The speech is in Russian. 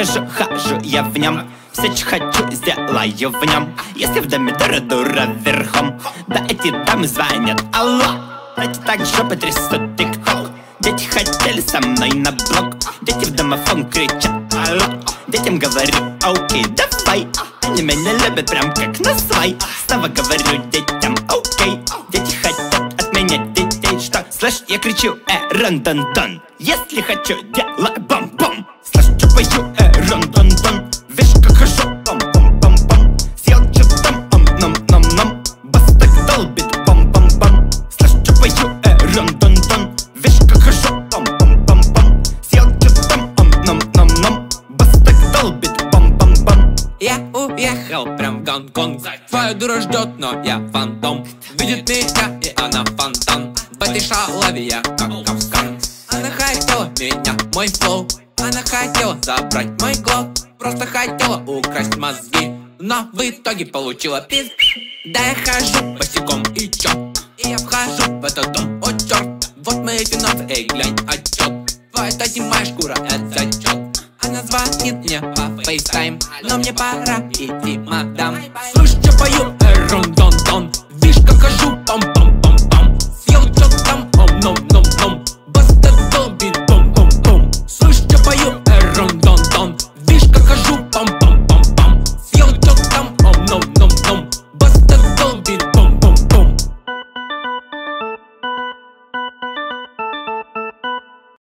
хожу я в нем. Все, что хочу, сделаю в нем. Если в доме дура верхом, да эти дамы звонят, алло. Эти так жопы трясут тик-ток. Дети хотели со мной на блок. Дети в домофон кричат, алло. Детям говорю, окей, давай. Они меня любят прям как на свай. Снова говорю детям, окей. Дети хотят от меня детей. Что? Слышь, я кричу, рон-дон-дон. Если хочу, делай бом-бом. Слышь, что пою, рон-дон-дон. Видишь, как хожу, бом-бом-бом-бом. Съел что там, ом-ном-ном-ном. Бас так долбит, бом-бом-бом. Слышь, что пою, рон-дон-дон. Видишь, как хожу, бом-бом-бом-бом. Съел что там, ом-ном-ном-ном. Бас так долбит, бом-бом-бом. Я уехал прям в Гонконг. Твоя дура ждет, но я фантом. Видит меня, и она фонтан. В этой шалаве я как капкан. Она хотела меня, мой флоу. Она хотела забрать мой глок. Просто хотела украсть мозги, но в итоге получила пизд. Да я хожу босиком и чё? И я вхожу в этот дом, о чёрт. Вот мои финансы, эй, глянь отчет. Твоя тати, моя шкура, это зачет. Она звонит мне по фейстайм, но мне пора идти, мадам. Слышь, что пою, рон-дон-дон. Видишь, как хожу, пом-пом.